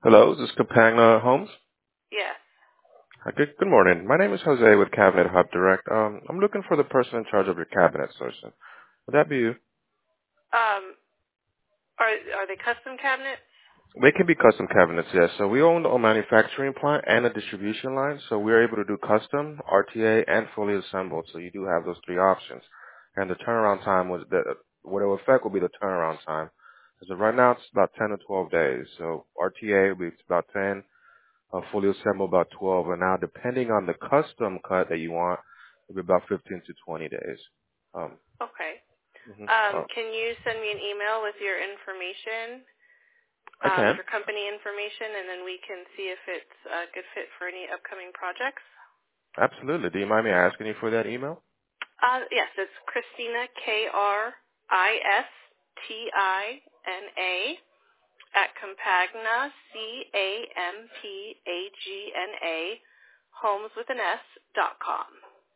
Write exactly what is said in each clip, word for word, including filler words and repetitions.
Hello, this is Campagna Homes. Yes. Hi, Good, good morning. My name is Jose with Cabinet Hub Direct. Um, I'm looking for the person in charge of your cabinet sourcing. Would that be you? Um, are are they custom cabinets? They can be custom cabinets, yes. So we own a manufacturing plant and a distribution line, so we're able to do custom, R T A, and fully assembled. So you do have those three options. And the turnaround time was that what it will affect will be the turnaround time. So right now it's about ten to twelve days. So R T A will be about ten, uh, fully assembled about twelve, and now depending on the custom cut that you want, it'll be about fifteen to twenty days. Um, Okay. mhm. Um, uh, can you send me an email with your information, I um, can. your company information, and then we can see if it's a good fit for any upcoming projects? Absolutely. Do you mind me asking you for that email? Uh, yes, it's Christina K R I S T I N A at Campagna C A M P A G N A Homes with an S dot com.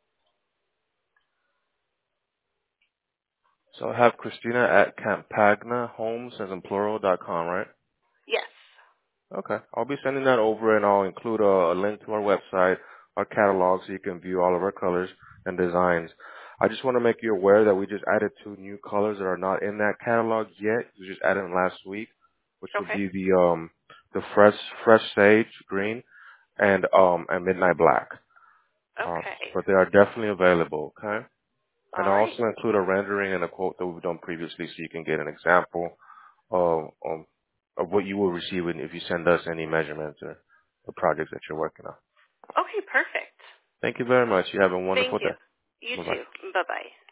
So I have Christina at Campagna Homes as in plural dot com, right? Yes. Okay. I'll be sending that over and I'll include a, a link to our website, our catalog, so you can view all of our colors and designs. I just want to make you aware that we just added two new colors that are not in that catalog yet. We just added them last week, which would Okay. be the um the fresh fresh sage green and um and midnight black. Um, Okay. but they are definitely available. Okay. And All I'll right. also include a rendering and a quote that we've done previously, so you can get an example of, um, of what you will receive if you send us any measurements or the projects that you're working on. Okay, perfect. Thank you very much. You have a Thank wonderful you. day. You Bye-bye. too. Bye-bye.